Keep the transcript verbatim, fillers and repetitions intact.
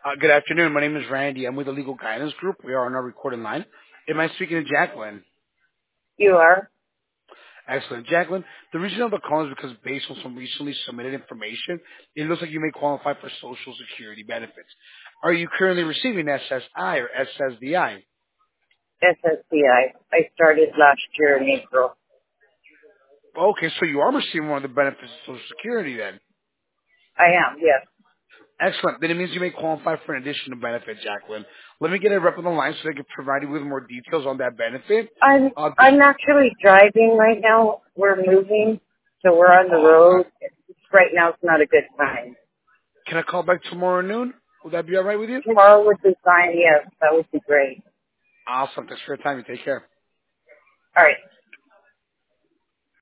Uh, good afternoon. My name is Randy. I'm with the Legal Guidance Group. We are on our recording line. Am I speaking to Jacqueline? You are? Excellent. Jacqueline, the reason I'm calling is because based on some recently submitted information, it looks like you may qualify for Social Security benefits. Are you currently receiving S S I or S S D I? S S C I. I I started last year in April. Okay, so you are receiving one of the benefits of Social Security then. I am, yes. Excellent. Then it means you may qualify for an additional benefit, Jacqueline. Let me get a rep on the line so they can provide you with more details on that benefit. I'm Uh, just, I'm actually driving right now. We're moving, so we're on the oh, road. Right now it's not a good time. can I call back tomorrow noon? Would that be all right with you? Tomorrow would be fine, yes. That would be great. Awesome. Thanks for your time. You take care. All right.